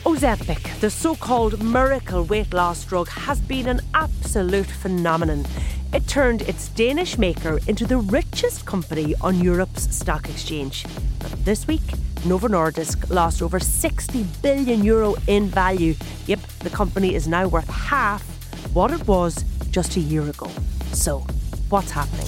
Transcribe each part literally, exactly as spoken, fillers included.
Ozempic, the so-called miracle weight loss drug, has been an absolute phenomenon. It turned its Danish maker into the richest company on Europe's stock exchange. But this week, Novo Nordisk lost over sixty billion euro in value. Yep, the company is now worth half what it was just a year ago. So, what's happening?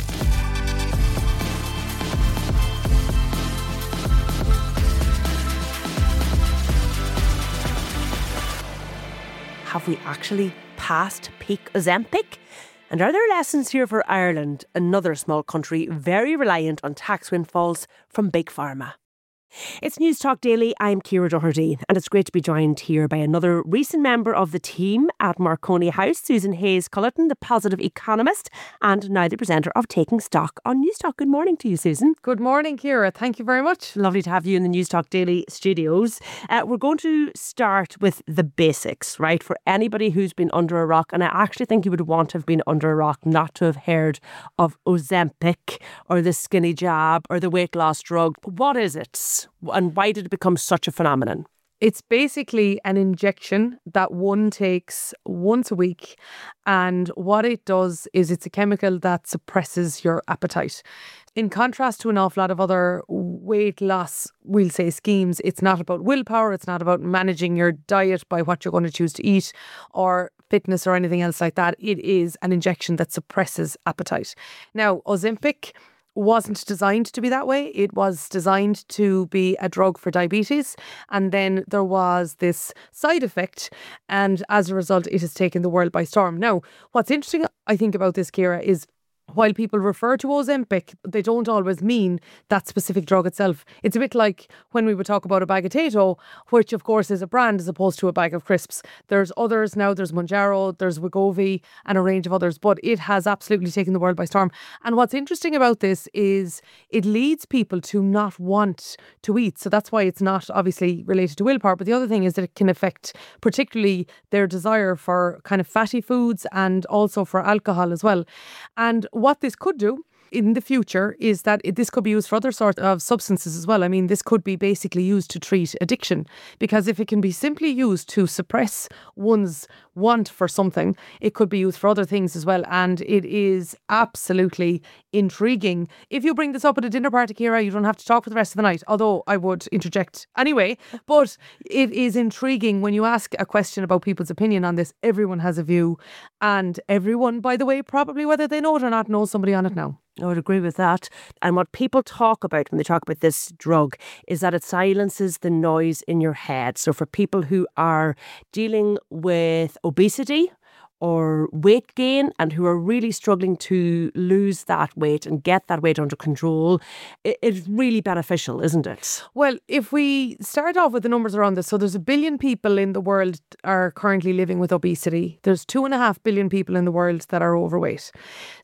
Have we actually passed peak Ozempic? And are there lessons here for Ireland, another small country very reliant on tax windfalls from Big Pharma? It's News Talk Daily. I'm Ciara Doherty, and it's great to be joined here by another recent member of the team at Marconi House, Susan Hayes-Culleton, the positive economist, and now the presenter of Taking Stock on News Talk. Good morning to you, Susan. Good morning, Ciara. Thank you very much. Lovely to have you in the News Talk Daily studios. Uh, we're going to start with the basics, right? For anybody who's been under a rock, and I actually think you would want to have been under a rock not to have heard of Ozempic or the skinny jab or the weight loss drug. What is it? And why did it become such a phenomenon? It's basically an injection that one takes once a week. And what it does is it's a chemical that suppresses your appetite. In contrast to an awful lot of other weight loss, we'll say, schemes, it's not about willpower. It's not about managing your diet by what you're going to choose to eat or fitness or anything else like that. It is an injection that suppresses appetite. Now, Ozempic wasn't designed to be that way. It was designed to be a drug for diabetes. And then there was this side effect. And as a result, it has taken the world by storm. Now, what's interesting, I think, about this, Ciara, is while people refer to Ozempic, they don't always mean that specific drug itself. It's a bit like when we would talk about a bag of Tato, which of course is a brand as opposed to a bag of crisps. There's others now, there's Mounjaro, there's Wegovy and a range of others, but it has absolutely taken the world by storm. And what's interesting about this is it leads people to not want to eat. So that's why it's not obviously related to willpower. But the other thing is that it can affect particularly their desire for kind of fatty foods and also for alcohol as well. And what this could do in the future is that it, this could be used for other sorts of substances as well. I mean, this could be basically used to treat addiction, because if it can be simply used to suppress one's want for something, it could be used for other things as well. And it is absolutely intriguing. If you bring this up at a dinner party, Ciara, you don't have to talk for the rest of the night, although I would interject anyway. But it is intriguing when you ask a question about people's opinion on this. Everyone has a view, and everyone, by the way, probably whether they know it or not, knows somebody on it now. I would agree with that. And what people talk about when they talk about this drug is that it silences the noise in your head. So for people who are dealing with obesity or weight gain and who are really struggling to lose that weight and get that weight under control, it, it's really beneficial, isn't it? Well, if we start off with the numbers around this, so there's a billion people in the world are currently living with obesity. There's two and a half billion people in the world that are overweight.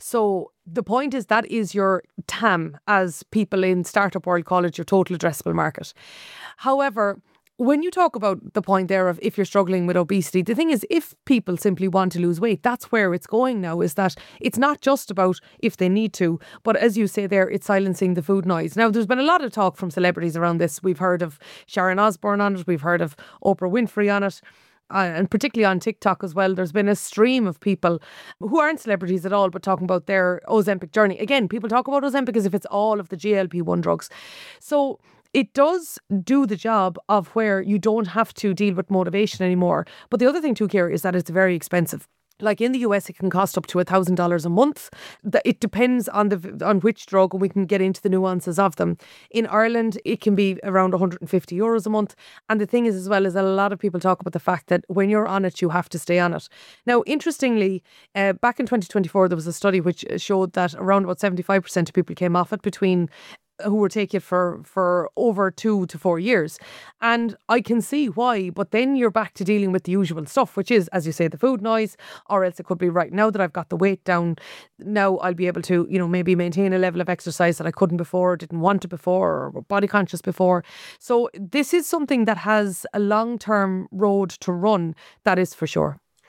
So the point is that is your T A M, as people in startup world call it, your total addressable market. However, when you talk about the point there of if you're struggling with obesity, the thing is, if people simply want to lose weight, that's where it's going now, is that it's not just about if they need to, but as you say there, it's silencing the food noise. Now, there's been a lot of talk from celebrities around this. We've heard of Sharon Osbourne on it. We've heard of Oprah Winfrey on it. Uh, and particularly on TikTok as well, there's been a stream of people who aren't celebrities at all, but talking about their Ozempic journey. Again, people talk about Ozempic as if it's all of the G L P one drugs. So it does do the job of where you don't have to deal with motivation anymore. But the other thing too, Ciara, is that it's very expensive. Like in the U S, it can cost up to one thousand dollars a month. It depends on the on which drug, and we can get into the nuances of them. In Ireland, it can be around one hundred fifty euros a month. And the thing is as well is that a lot of people talk about the fact that when you're on it, you have to stay on it. Now, interestingly, uh, back in twenty twenty-four, there was a study which showed that around about seventy-five percent of people came off it between who were taking it for, for over two to four years. And I can see why, but then you're back to dealing with the usual stuff, which is, as you say, the food noise, or else it could be right now that I've got the weight down, now I'll be able to, you know, maybe maintain a level of exercise that I couldn't before, didn't want to before, or body conscious before. So this is something that has a long-term road to run, that is for sure.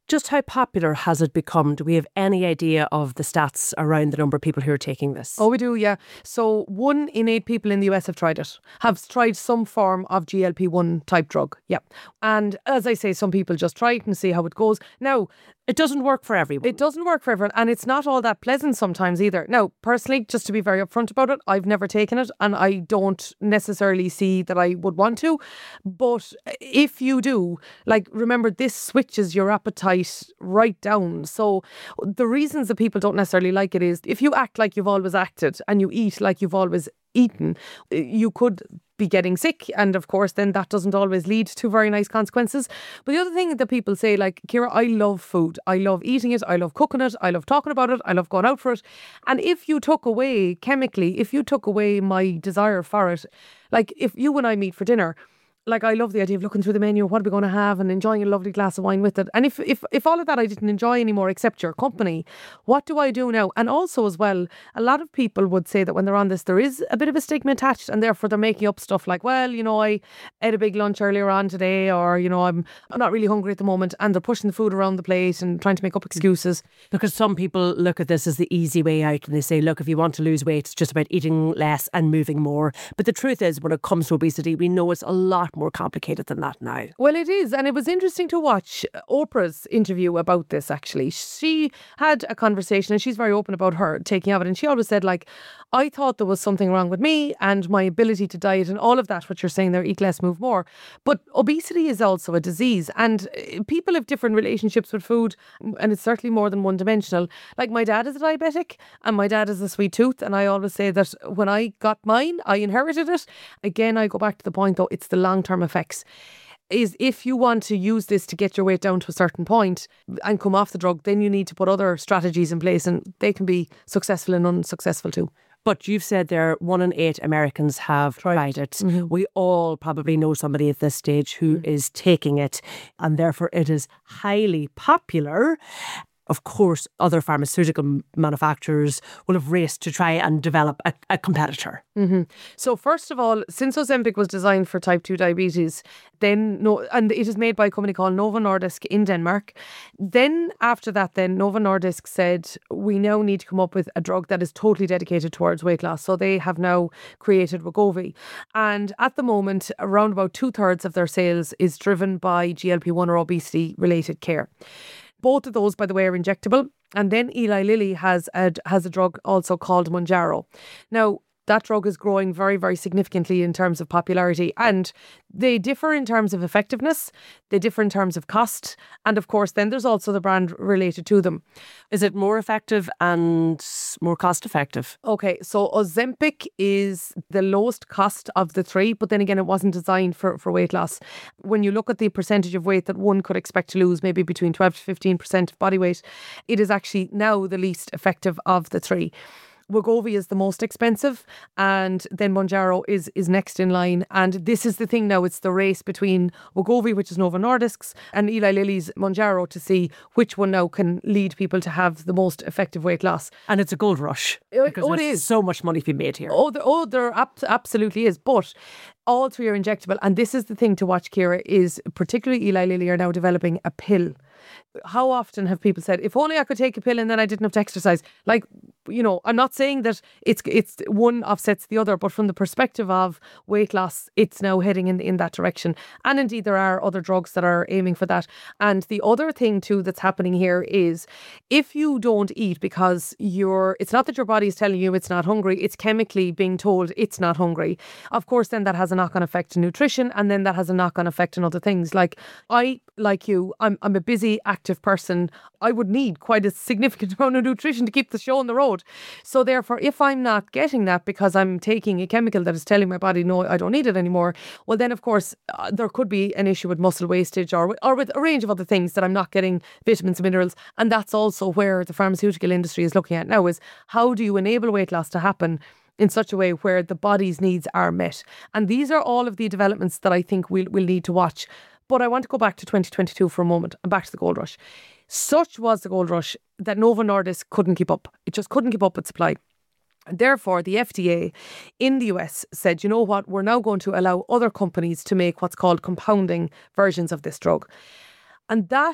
Just how popular has it become? Do we have any idea of the stats around the number of people who are taking this? Oh, we do, yeah. So one in eight people in the U S have tried it, have tried some form of G L P one type drug. Yeah. And as I say, some people just try it and see how it goes. Now, it doesn't work for everyone. It doesn't work for everyone, and it's not all that pleasant sometimes either. Now, personally, just to be very upfront about it, I've never taken it, and I don't necessarily see that I would want to. But if you do, like, remember, this switches your appetite right down. So the reasons that people don't necessarily like it is if you act like you've always acted and you eat like you've always eaten, you could be getting sick, and of course then that doesn't always lead to very nice consequences. But the other thing that people say, like, Ciara, I love food, I love eating it, I love cooking it, I love talking about it, I love going out for it, and if you took away chemically, if you took away my desire for it, like if you and I meet for dinner, like, I love the idea of looking through the menu, what are we going to have, and enjoying a lovely glass of wine with it. And if, if if all of that I didn't enjoy anymore except your company, what do I do now? And also as well, a lot of people would say that when they're on this, there is a bit of a stigma attached, and therefore they're making up stuff like, well, you know, I ate a big lunch earlier on today, or, you know, I'm, I'm not really hungry at the moment, and they're pushing the food around the plate and trying to make up excuses. Because some people look at this as the easy way out, and they say, look, if you want to lose weight, it's just about eating less and moving more. But the truth is, when it comes to obesity, we know it's a lot more complicated than that now. Well, it is. And it was interesting to watch Oprah's interview about this, actually. She had a conversation, and she's very open about her taking of it. And she always said, like, I thought there was something wrong with me and my ability to diet and all of that, what you're saying there, eat less, move more. But obesity is also a disease, and people have different relationships with food, and it's certainly more than one dimensional. Like, my dad is a diabetic and my dad has a sweet tooth, and I always say that when I got mine, I inherited it. Again, I go back to the point, though, it's the long-term effects. Is if you want to use this to get your weight down to a certain point and come off the drug, then you need to put other strategies in place, and they can be successful and unsuccessful too. But you've said there one in eight Americans have tried it. Mm-hmm. We all probably know somebody at this stage who mm-hmm. is taking it, and therefore it is highly popular. Of course, other pharmaceutical manufacturers will have raced to try and develop a, a competitor. Mm-hmm. So first of all, since Ozempic was designed for type two diabetes, then no, and it is made by a company called Novo Nordisk in Denmark. Then after that, then Novo Nordisk said, we now need to come up with a drug that is totally dedicated towards weight loss. So they have now created Wegovy. And at the moment, around about two thirds of their sales is driven by G L P one or obesity related care. Both of those, by the way, are injectable. And then Eli Lilly has a, has a drug also called Mounjaro. Now, that drug is growing very, very significantly in terms of popularity, and they differ in terms of effectiveness, they differ in terms of cost, and of course then there's also the brand related to them. Is it more effective and more cost effective? Okay, so Ozempic is the lowest cost of the three, but then again it wasn't designed for, for weight loss. When you look at the percentage of weight that one could expect to lose, maybe between twelve to fifteen percent of body weight, it is actually now the least effective of the three. Wegovy is the most expensive, and then Mounjaro is is next in line. And this is the thing now, it's the race between Wegovy, which is Novo Nordisk's, and Eli Lilly's Mounjaro to see which one now can lead people to have the most effective weight loss. And it's a gold rush. Because oh, it is. So much money to be made here. Oh, there, oh, there ab- absolutely is. But all three are injectable. And this is the thing to watch, Ciara, is particularly Eli Lilly are now developing a pill. How often have people said, if only I could take a pill and then I didn't have to exercise? Like, you know, I'm not saying that it's it's one offsets the other, but from the perspective of weight loss, it's now heading in, in that direction. And indeed, there are other drugs that are aiming for that. And the other thing too that's happening here is if you don't eat because you're, it's not that your body is telling you it's not hungry, it's chemically being told it's not hungry. Of course, then that has a knock-on effect to nutrition, and then that has a knock-on effect on other things. Like I, like you, I'm I'm a busy, active person. I would need quite a significant amount of nutrition to keep the show on the road. So therefore, if I'm not getting that because I'm taking a chemical that is telling my body, no, I don't need it anymore, well then of course uh, there could be an issue with muscle wastage or, or with a range of other things that I'm not getting vitamins and minerals. And that's also where the pharmaceutical industry is looking at now, is how do you enable weight loss to happen in such a way where the body's needs are met? And these are all of the developments that I think we'll, we'll need to watch. But I want to go back to twenty twenty-two for a moment and back to the gold rush. Such was the gold rush that Novo Nordisk couldn't keep up. It just couldn't keep up with supply. And therefore, the F D A in the U S said, you know what, we're now going to allow other companies to make what's called compounding versions of this drug. And that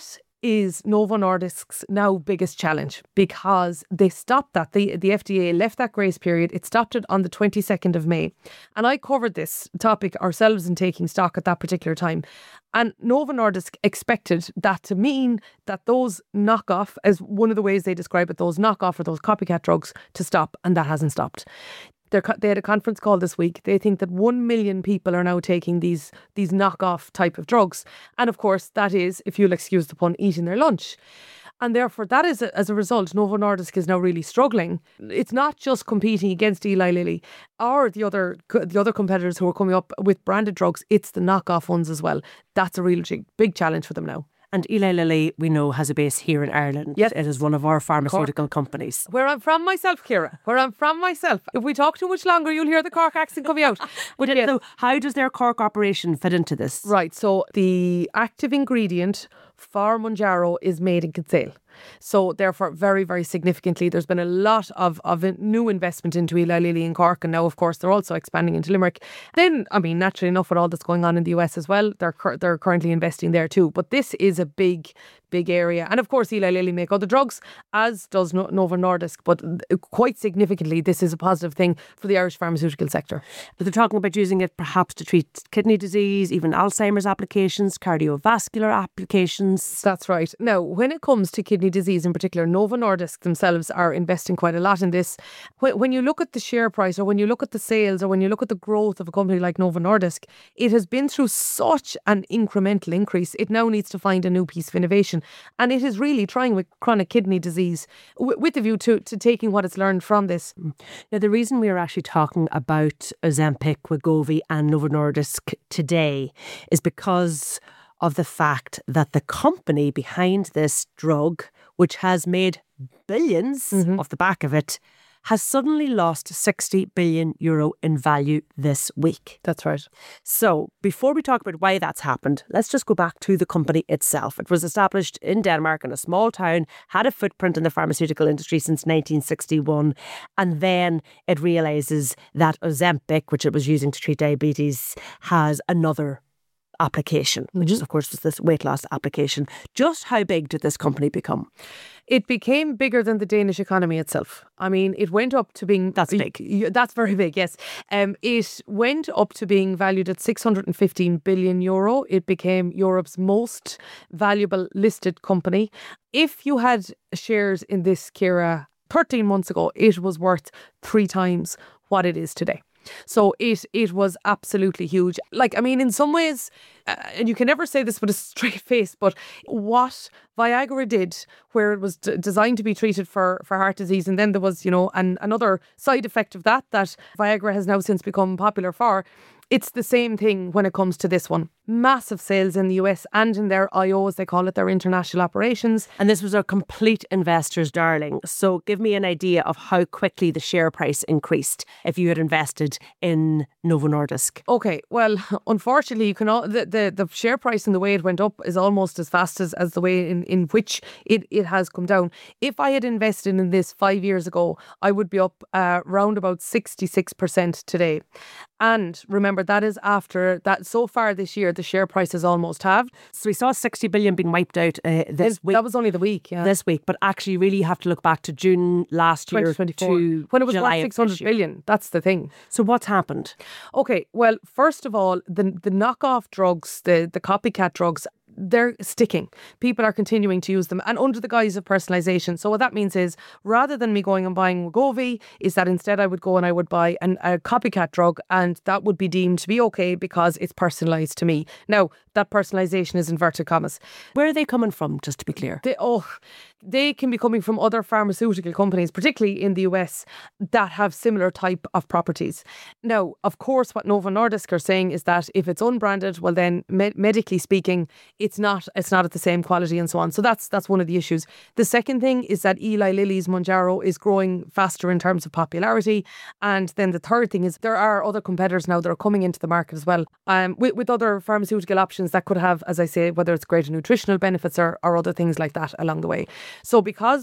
is Novo Nordisk's now biggest challenge, because they stopped that. The, the F D A left that grace period. It stopped it on the twenty-second of May. And I covered this topic ourselves in Taking Stock at that particular time. And Novo Nordisk expected that to mean that those knockoff, as one of the ways they describe it, those knockoff or those copycat drugs to stop, and that hasn't stopped. They're, they had a conference call this week. They think that one million people are now taking these these knockoff type of drugs. And of course, that is, if you'll excuse the pun, eating their lunch. And therefore, that is, a, as a result, Novo Nordisk is now really struggling. It's not just competing against Eli Lilly or the other the other competitors who are coming up with branded drugs. It's the knockoff ones as well. That's a real big challenge for them now. And Eli Lilly, we know, has a base here in Ireland. Yes. It is one of our pharmaceutical Cork. companies. Where I'm from myself, Ciara. Where I'm from myself. If we talk too much longer, you'll hear the Cork accent coming out. But yes. So how does their Cork operation fit into this? Right. So the active ingredient for Mounjaro is made in Kinsale. So therefore, very, very significantly, there's been a lot of, of new investment into Eli Lilly in Cork. And now, of course, they're also expanding into Limerick. Then, I mean, naturally enough, with all that's going on in the U S as well, they're they're currently investing there too. But this is a big, big area. And of course, Eli Lilly make other drugs, as does Novo Nordisk. But quite significantly, this is a positive thing for the Irish pharmaceutical sector. But they're talking about using it perhaps to treat kidney disease, even Alzheimer's applications, cardiovascular applications. That's right. Now, when it comes to kidney disease in particular, Novo Nordisk themselves are investing quite a lot in this. When, when you look at the share price, or when you look at the sales, or when you look at the growth of a company like Novo Nordisk, it has been through such an incremental increase. It now needs to find a new piece of innovation. And it is really trying with chronic kidney disease w- with the view to, to taking what it's learned from this. Now, the reason we are actually talking about Ozempic, Wegovy and Novo Nordisk today is because of the fact that the company behind this drug, which has made billions mm-hmm. off the back of it, has suddenly lost sixty billion euro in value this week. That's right. So before we talk about why that's happened, let's just go back to the company itself. It was established in Denmark in a small town, had a footprint in the pharmaceutical industry since nineteen sixty-one. And then it realises that Ozempic, which it was using to treat diabetes, has another application, which is, of course, was this weight loss application. Just how big did this company become? It became bigger than the Danish economy itself. I mean, it went up to being... That's big. That's very big, yes. Um, it went up to being valued at six hundred fifteen billion euro. It became Europe's most valuable listed company. If you had shares in this, Ciara, thirteen months ago, it was worth three times what it is today. So it it was absolutely huge. Like, I mean, in some ways, uh, and you can never say this with a straight face, but what Viagra did, where it was d- designed to be treated for, for heart disease, and then there was, you know, an, another side effect of that, that Viagra has now since become popular for, it's the same thing when it comes to this one. Massive sales in the U S and in their I O, as they call it, their international operations. And this was a complete investor's darling. So give me an idea of how quickly the share price increased if you had invested in Novo Nordisk. Okay, well, unfortunately, you can all, the, the, the share price and the way it went up is almost as fast as, as the way in, in which it, it has come down. If I had invested in this five years ago, I would be up uh, around about sixty-six percent today. And remember, that is after that. So far this year, the share price has almost halved. So we saw sixty billion being wiped out uh, this it, week. That was only the week, yeah. This week, but actually, you really have to look back to June last year to when it was July worth six hundred billion. That's the thing. So what's happened? Okay, well, first of all, the the knockoff drugs, the the copycat drugs, they're sticking. People are continuing to use them, and under the guise of personalisation. So what that means is, rather than me going and buying Wegovy, is that instead I would go and I would buy an, a copycat drug, and that would be deemed to be okay because it's personalised to me. Now, that personalisation is inverted commas. Where are they coming from, just to be clear? They, oh, they can be coming from other pharmaceutical companies, particularly in the U S, that have similar type of properties. Now, of course, what Novo Nordisk are saying is that if it's unbranded, well then, med- medically speaking, it's not it's not at the same quality and so on. So that's that's one of the issues. The second thing is that Eli Lilly's Mounjaro is growing faster in terms of popularity. And then the third thing is there are other competitors now that are coming into the market as well, um, with, with other pharmaceutical options that could have, as I say, whether it's greater nutritional benefits or, or other things like that along the way. So because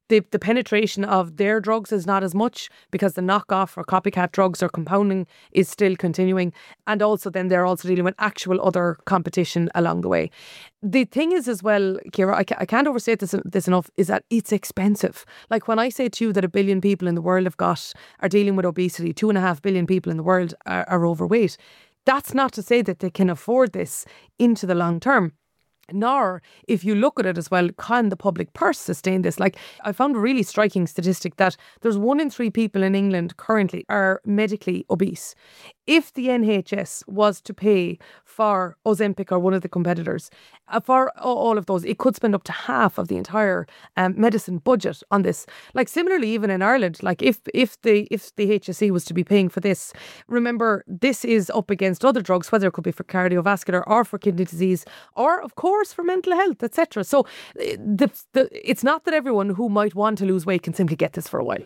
the, the penetration of their drugs is not as much because the knockoff or copycat drugs or compounding is still continuing. And also then they're also dealing with actual other competition along the way. The thing is as well, Ciara, I, ca- I can't overstate this, this enough, is that it's expensive. Like when I say to you that a billion people in the world have got, are dealing with obesity, two and a half billion people in the world are, are overweight. That's not to say that they can afford this into the long term. Nor, if you look at it as well, can the public purse sustain this? Like, I found a really striking statistic that there's one in three people in England currently are medically obese. If the N H S was to pay for Ozempic or one of the competitors, uh, for all of those, it could spend up to half of the entire um, medicine budget on this. Like similarly, even in Ireland, like if if the if the H S E was to be paying for this, remember this is up against other drugs, whether it could be for cardiovascular or for kidney disease, or of course for mental health, et cetera. So the, the it's not that everyone who might want to lose weight can simply get this for a while.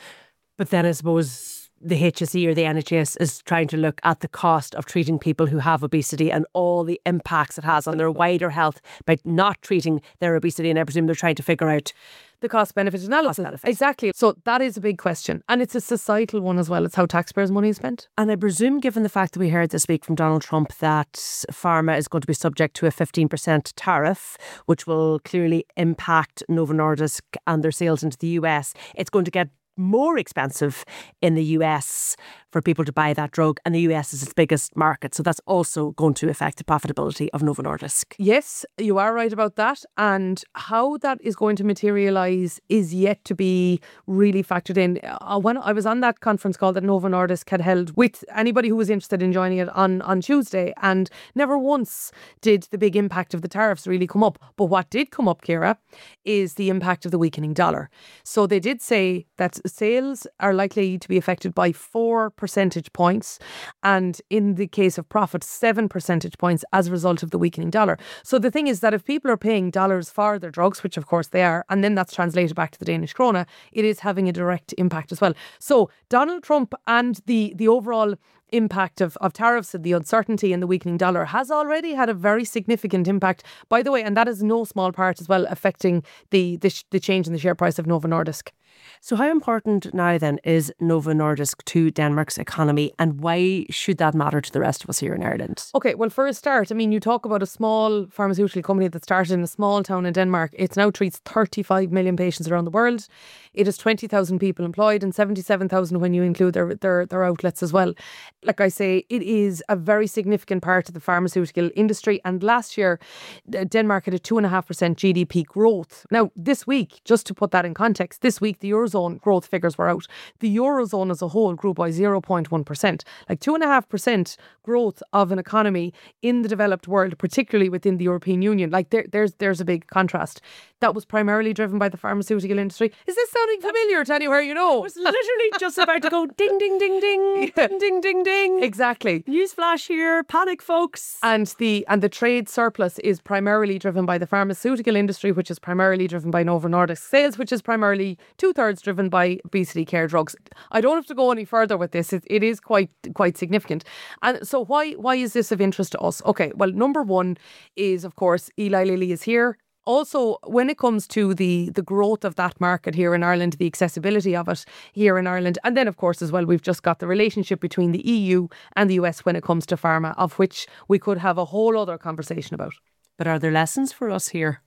But then I suppose the H S E or the N H S is trying to look at the cost of treating people who have obesity and all the impacts it has on their wider health by not treating their obesity. And I presume they're trying to figure out the cost-benefit analysis. Cost-benefit. Exactly. So that is a big question. And it's a societal one as well. It's how taxpayers' money is spent. And I presume, given the fact that we heard this week from Donald Trump that pharma is going to be subject to a fifteen percent tariff, which will clearly impact Novo Nordisk and their sales into the U S, it's going to get more expensive in the U S for people to buy that drug, and the U S is its biggest market. So that's also going to affect the profitability of Novo Nordisk. Yes, you are right about that. And how that is going to materialise is yet to be really factored in. Uh, when I was on that conference call that Novo Nordisk had held with anybody who was interested in joining it on, on Tuesday, and never once did the big impact of the tariffs really come up. But what did come up, Ciara, is the impact of the weakening dollar. So they did say that sales are likely to be affected by four percentage points, and in the case of profits, seven percentage points as a result of the weakening dollar. So the thing is that if people are paying dollars for their drugs, which of course they are, and then that's translated back to the Danish krona, it is having a direct impact as well. So Donald Trump and the the overall impact of, of tariffs and the uncertainty and the weakening dollar has already had a very significant impact, by the way, and that is no small part as well affecting the the, sh- the change in the share price of Novo Nordisk. So how important now then is Novo Nordisk to Denmark's economy, and why should that matter to the rest of us here in Ireland? Okay, well, for a start, I mean, you talk about a small pharmaceutical company that started in a small town in Denmark. It now treats thirty-five million patients around the world. It has twenty thousand people employed and seventy-seven thousand when you include their, their, their outlets as well. Like I say, it is a very significant part of the pharmaceutical industry. And last year, Denmark had a two point five percent G D P growth. Now, this week, just to put that in context, this week, the Eurozone growth figures were out. The Eurozone as a whole grew by zero point one percent. Like two point five percent growth of an economy in the developed world, particularly within the European Union. Like there, there's there's a big contrast. That was primarily driven by the pharmaceutical industry. Is this sounding familiar to anywhere you know? I was literally just about to go ding, ding, ding, ding, Yeah. ding, ding, ding, ding. Exactly. Newsflash here, panic folks. And the and the trade surplus is primarily driven by the pharmaceutical industry, which is primarily driven by Novo Nordisk sales, which is primarily two-thirds driven by obesity care drugs. I don't have to go any further with this. It, it is quite quite significant. And so why why is this of interest to us? Okay, well, number one is, of course, Eli Lilly is here. Also, when it comes to the, the growth of that market here in Ireland, the accessibility of it here in Ireland, and then, of course, as well, we've just got the relationship between the E U and the U S when it comes to pharma, of which we could have a whole other conversation about. But are there lessons for us here?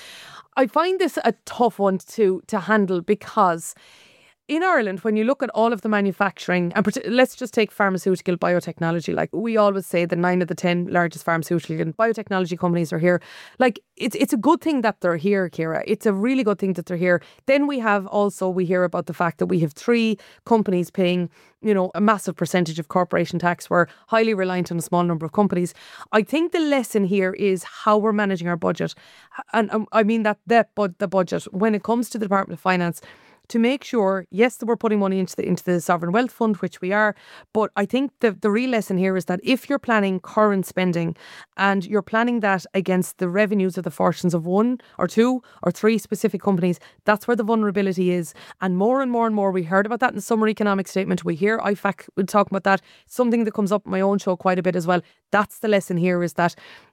I find this a tough one to to handle because in Ireland, when you look at all of the manufacturing, and let's just take pharmaceutical biotechnology, like we always say the nine of the ten largest pharmaceutical and biotechnology companies are here. Like it's it's a good thing that they're here, Ciara. It's a really good thing that they're here. Then we have also, we hear about the fact that we have three companies paying, you know, a massive percentage of corporation tax. We're highly reliant on a small number of companies. I think the lesson here is how we're managing our budget. And um, I mean that, that but the budget, when it comes to the Department of Finance, to make sure, yes, that we're putting money into the into the Sovereign Wealth Fund, which we are, but I think the, the real lesson here is that if you're planning current spending and you're planning that against the revenues of the fortunes of one or two or three specific companies, that's where the vulnerability is. And more and more and more, we heard about that in the Summer Economic Statement. We hear I FAC talking about that, something that comes up in my own show quite a bit as well. That's the lesson here, is that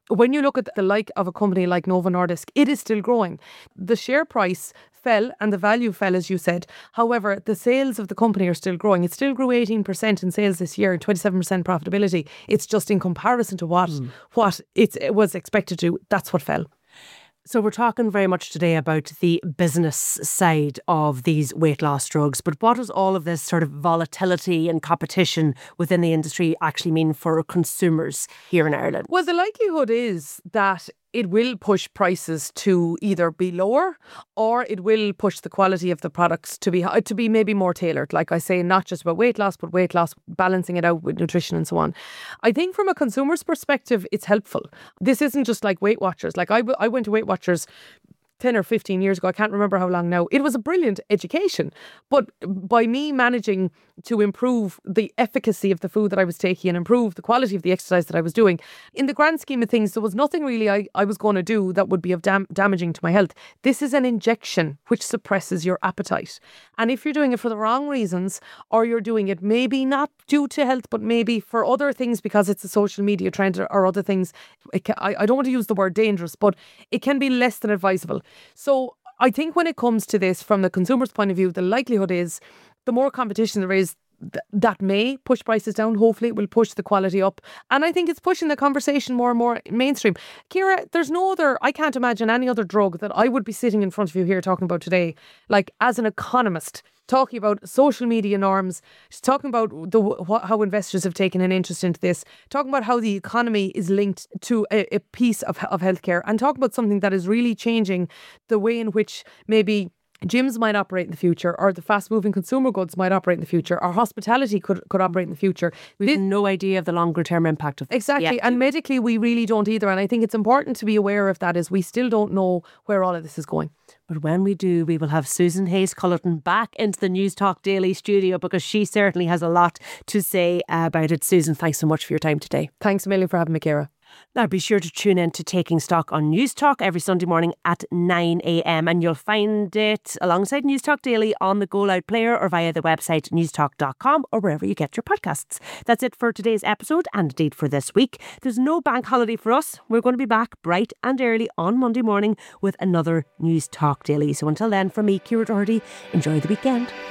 when you look at the like of a company like Novo Nordisk, it is still growing. The share price fell and the value fell, as you said. However, the sales of the company are still growing. It still grew eighteen percent in sales this year and twenty-seven percent profitability. It's just in comparison to what, mm. what it, it was expected to, that's what fell. So we're talking very much today about the business side of these weight loss drugs, but what does all of this sort of volatility and competition within the industry actually mean for consumers here in Ireland? Well, the likelihood is that it will push prices to either be lower or it will push the quality of the products to be to be maybe more tailored. Like I say, not just about weight loss, but weight loss, balancing it out with nutrition and so on. I think from a consumer's perspective, it's helpful. This isn't just like Weight Watchers. Like I, w- I went to Weight Watchers ten or fifteen years ago, I can't remember how long now. It was a brilliant education. But by me managing to improve the efficacy of the food that I was taking and improve the quality of the exercise that I was doing, in the grand scheme of things, there was nothing really I, I was going to do that would be of dam- damaging to my health. This is an injection which suppresses your appetite. And if you're doing it for the wrong reasons, or you're doing it maybe not due to health, but maybe for other things because it's a social media trend or, or other things, it can, I, I don't want to use the word dangerous, but it can be less than advisable. So I think when it comes to this, from the consumer's point of view, the likelihood is the more competition there is, th- that may push prices down. Hopefully it will push the quality up. And I think it's pushing the conversation more and more mainstream. Ciara, there's no other, I can't imagine any other drug that I would be sitting in front of you here talking about today, like as an economist, talking about social media norms, talking about the wh- how investors have taken an interest into this, talking about how the economy is linked to a, a piece of, of healthcare, and talking about something that is really changing the way in which maybe gyms might operate in the future, or the fast-moving consumer goods might operate in the future, or hospitality could, could operate in the future. We have no idea of the longer-term impact of this. Exactly. Yet. And medically, we really don't either. And I think it's important to be aware of that, as we still don't know where all of this is going. But when we do, we will have Susan Hayes-Cullerton back into the News Talk Daily studio, because she certainly has a lot to say about it. Susan, thanks so much for your time today. Thanks a million for having me, Ciara. Now be sure to tune in to Taking Stock on News Talk every Sunday morning at nine a.m. and you'll find it alongside News Talk Daily on the Go Loud player or via the website newstalk dot com or wherever you get your podcasts. That's it for today's episode, and indeed for this week. There's no bank holiday for us. We're going to be back bright and early on Monday morning with another News Talk Daily. So until then, from me, Ciara Doherty, enjoy the weekend.